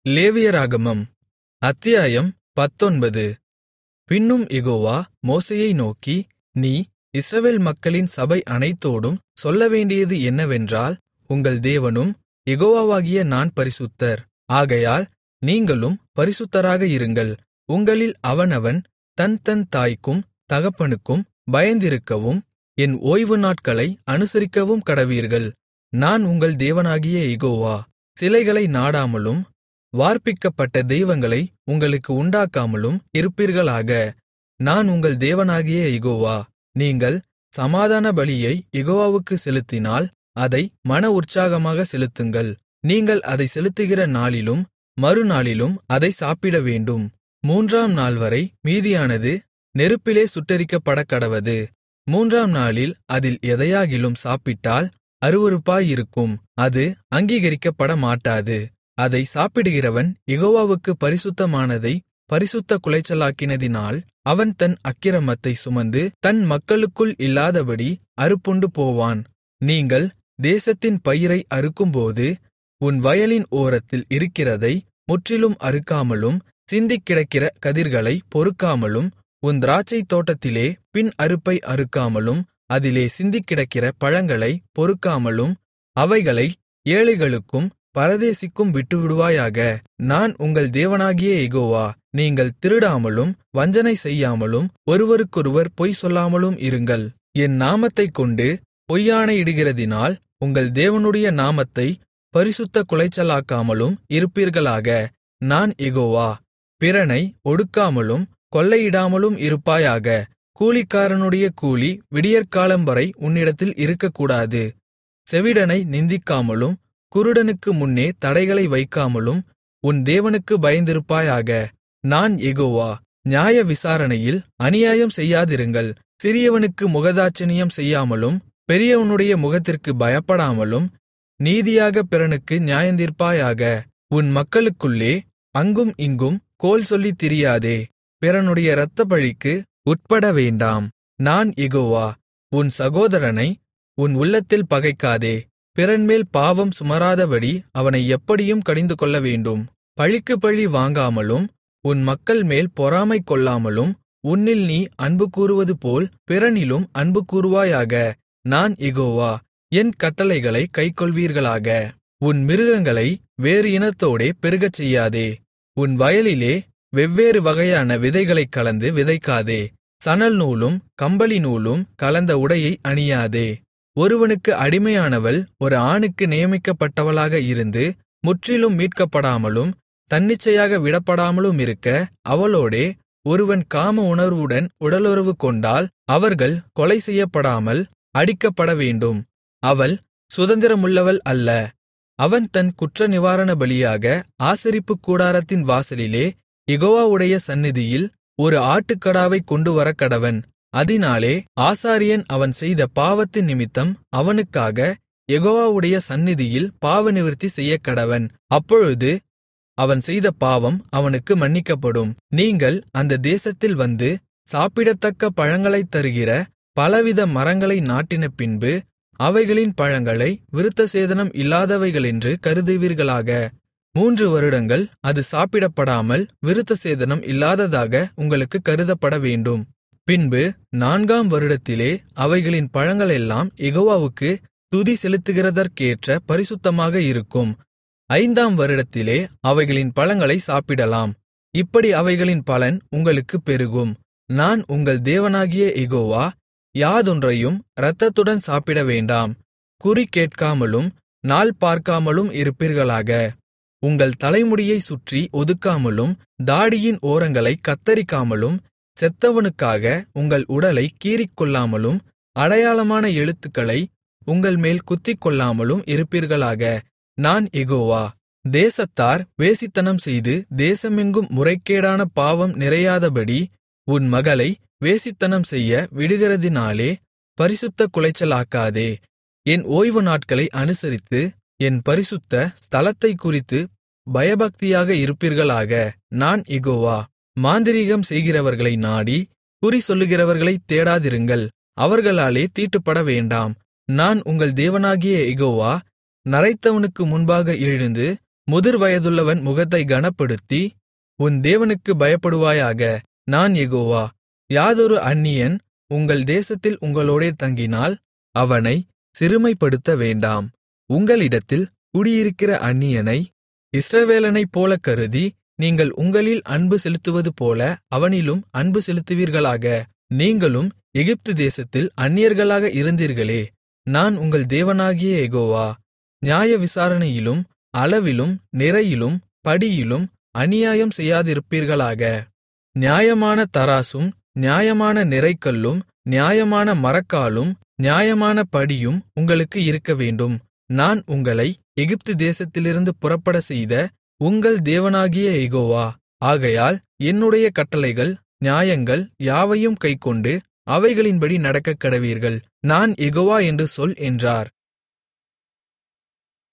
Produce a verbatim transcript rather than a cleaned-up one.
லேவியராகமம் அத்தியாயம் பத்தொன்பது. பின்னும் யெகோவா மோசேயை நோக்கி, நீ இஸ்ரவேல் மக்களின் சபை அனைத்தோடும் சொல்லவேண்டியது என்னவென்றால், உங்கள் தேவனும் யெகோவாவாகிய நான் பரிசுத்தர். ஆகையால் நீங்களும் பரிசுத்தராக இருங்கள். உங்களில் அவனவன் தன் தன் தாய்க்கும் தகப்பனுக்கும் பயந்திருக்கவும் என் ஓய்வு நாட்களை அனுசரிக்கவும் கடவீர்கள். நான் உங்கள் தேவனாகிய யெகோவா. சிலைகளை நாடாமலும் வார்ப்பிக்கப்பட்ட தெய்வங்களை உங்களுக்கு உண்டாக்காமலும் இருப்பீர்களாக. நான் உங்கள் தேவனாகிய யெகோவா. நீங்கள் சமாதான பலியை யெகோவாவுக்கு செலுத்தினால் அதை மன உற்சாகமாக செலுத்துங்கள். நீங்கள் அதை செலுத்துகிற நாளிலும் மறுநாளிலும் அதை சாப்பிடவேண்டும். மூன்றாம் நாள்வரை மீதியானது நெருப்பிலே சுட்டெரிக்கப்படக்கடவது. மூன்றாம் நாளில் அதில் எதையாகிலும் சாப்பிட்டால் அருவருப்பாயிருக்கும், அது அங்கீகரிக்கப்படமாட்டாது. அதை சாப்பிடுகிறவன் யெகோவாவுக்குப் பரிசுத்தமானதைப் பரிசுத்தக் குலைச்சலாக்கினதினால் அவன் தன் அக்கிரமத்தைச் சுமந்து தன் மக்களுக்குள் இல்லாதபடி அறுப்புண்டு போவான். நீங்கள் தேசத்தின் பயிரை அறுக்கும்போது உன் வயலின் ஓரத்தில் இருக்கிறதை முற்றிலும் அறுக்காமலும் சிந்திக்கிடக்கிற கதிர்களைப் பொறுக்காமலும் உன் திராட்சைத் தோட்டத்திலே பின் அறுப்பை அறுக்காமலும் அதிலே சிந்திக்கிடக்கிற பழங்களைப் பொறுக்காமலும் அவைகளை ஏழைகளுக்கும் பரதேசிக்கும் விட்டுவிடுவாயாக. நான் உங்கள் தேவனாகிய யெகோவா. நீங்கள் திருடாமலும் வஞ்சனை செய்யாமலும் ஒருவருக்கொருவர் பொய் சொல்லாமலும் இருங்கள். என் நாமத்தைக் கொண்டு பொய்யாணையிடுகிறதினால் உங்கள் தேவனுடைய நாமத்தைப் பரிசுத்தக் குலைச்சலாக்காமலும் இருப்பீர்களாக. நான் யெகோவா. பிறனை ஒடுக்காமலும் கொள்ளையிடாமலும் இருப்பாயாக. கூலிக்காரனுடைய கூலி விடியற்காலம்வரை உன்னிடத்தில் இருக்கக்கூடாது. செவிடனை நிந்திக்காமலும் குருடனுக்கு முன்னே தடைகளை வைக்காமலும் உன் தேவனுக்கு பயந்திருப்பாயாக. நான் யெகோவா. நியாய விசாரணையில் அநியாயம் செய்யாதிருங்கள். சிறியவனுக்கு முகதாட்சணியம் செய்யாமலும் பெரியவனுடைய முகத்திற்கு பயப்படாமலும் நீதியாகப் பிறனுக்கு நியாயந்தீர்ப்பாயாக. உன் மக்களுக்குள்ளே அங்கும் இங்கும் கோல் சொல்லித் திரியாதே. பிறனுடைய இரத்தப்பழிக்கு உட்பட வேண்டாம். நான் யெகோவா. உன் சகோதரனை உன் உள்ளத்தில் பகைக்காதே. பிறன்மேல் பாவம் சுமராதபடி அவனை எப்படியும் கடிந்துகொள்ள வேண்டும். பழிக்குப் பழி வாங்காமலும் உன் மக்கள்மேல் பொறாமை கொள்ளாமலும் உன்னில் நீ அன்பு கூறுவதுபோல் பிறனிலும் அன்பு கூறுவாயாக. நான் யெகோவா. என் கட்டளைகளைக் கைக்கொள்வீர்களாக. உன் மிருகங்களை வேறு இனத்தோடே பெருகச் செய்யாதே. உன் வயலிலே வெவ்வேறு வகையான விதைகளைக் கலந்து விதைக்காதே. சணல் நூலும் கம்பளி நூலும் கலந்த உடையை அணியாதே. ஒருவனுக்கு அடிமையானவள் ஒரு ஆணுக்கு நியமிக்கப்பட்டவளாக இருந்து முற்றிலும் மீட்கப்படாமலும் தன்னிச்சையாக விடப்படாமலும் இருக்க அவளோடே ஒருவன் காம உணர்வுடன் உடலுறவு கொண்டால் அவர்கள் கொலை செய்யப்படாமல் அடிக்கப்பட வேண்டும். அவள் சுதந்திரமுள்ளவள் அல்ல. அவன் தன் குற்ற நிவாரண பலியாக ஆசரிப்புக் கூடாரத்தின் வாசலிலே யெகோவாவுடைய சந்நிதியில் ஒரு ஆட்டுக்கடாவைக் கொண்டுவரக்கடவன். அதினாலே ஆசாரியன் அவன் செய்த பாவத்தின் நிமித்தம் அவனுக்காக யெகோவாவுடைய சந்நிதியில் பாவநிவிர்த்தி செய்யக்கடவன். அப்பொழுது அவன் செய்த பாவம் அவனுக்கு மன்னிக்கப்படும். நீங்கள் அந்த தேசத்தில் வந்து சாப்பிடத்தக்க பழங்களைத் தருகிற பலவித மரங்களை நாட்டின பின்பு அவைகளின் பழங்களை விருத்தசேதனம் இல்லாதவைகளென்று கருதுவீர்களாக. மூன்று வருடங்கள் அது சாப்பிடப்படாமல் விருத்தசேதனம் இல்லாததாக உங்களுக்கு கருதப்பட வேண்டும். பின்பு நான்காம் வருடத்திலே அவைகளின் பழங்களெல்லாம் யெகோவாவுக்கு துதி செலுத்துகிறதற்கேற்ற பரிசுத்தமாக இருக்கும். ஐந்தாம் வருடத்திலே அவைகளின் பழங்களை சாப்பிடலாம். இப்படி அவைகளின் பலன் உங்களுக்குப் பெருகும். நான் உங்கள் தேவனாகிய யெகோவா. யாதொன்றையும் இரத்தத்துடன் சாப்பிட வேண்டாம். குறி கேட்காமலும் நாள் பார்க்காமலும் இருப்பீர்களாக. உங்கள் தலைமுடியைச் சுற்றி ஒதுக்காமலும் தாடியின் ஓரங்களைக் கத்தரிக்காமலும் செத்தவனுக்காக உங்கள் உடலைக் கீறிக்கொள்ளாமலும் அடையாளமான எழுத்துக்களை உங்கள்மேல் குத்திக்கொள்ளாமலும் இருப்பீர்களாக. நான் யெகோவா. தேசத்தார் வேசித்தனம் செய்து தேசமெங்கும் முறைகேடான பாவம் நிறையாதபடி உன் மகளை வேசித்தனம் செய்ய விடுகிறதினாலே பரிசுத்தக் குலைச்சலாக்காதே. என் ஓய்வு நாட்களை அனுசரித்து என் பரிசுத்த ஸ்தலத்தைக் குறித்து பயபக்தியாக இருப்பீர்களாக. நான் யெகோவா. மாந்திரீகம் செய்கிறவர்களை நாடி குறி சொல்லுகிறவர்களைத் தேடாதிருங்கள். அவர்களாலே தீட்டுப்பட வேண்டாம். நான் உங்கள் தேவனாகிய யெகோவா. நரைத்தவனுக்கு முன்பாக எழுந்து முதிர்வயதுள்ளவன் முகத்தைக் கனப்படுத்தி உன் தேவனுக்குப் பயப்படுவாயாக. நான் யெகோவா. யாதொரு அந்நியன் உங்கள் தேசத்தில் உங்களோடே தங்கினால் அவனைச் சிறுமைப்படுத்த வேண்டாம். உங்களிடத்தில் குடியிருக்கிற அந்நியனை இஸ்ரவேலனைப்போலக் கருதி, நீங்கள் உங்களில் அன்பு செலுத்துவதுபோல அவனிலும் அன்பு செலுத்துவீர்களாக. நீங்களும் எகிப்து தேசத்தில் அந்நியர்களாக இருந்தீர்களே. நான் உங்கள் தேவனாகிய யெகோவா. நியாய விசாரணையிலும் அளவிலும் நிறையிலும் படியிலும் அநியாயம் செய்யாதிருப்பீர்களாக. நியாயமான தராசும் நியாயமான நிறைகல்லும் நியாயமான மரக்காலும் நியாயமான படியும் உங்களுக்கு இருக்கவேண்டும். நான் உங்களை எகிப்து தேசத்திலிருந்து புறப்படச்செய்த உங்கள் தேவனாகிய யெகோவா. ஆகையால் என்னுடைய கட்டளைகள் நியாயங்கள் யாவையும் கைக்கொண்டு அவைகளின்படி நடக்கக்கடவீர்கள். நான் யெகோவா என்று சொல் என்றார்.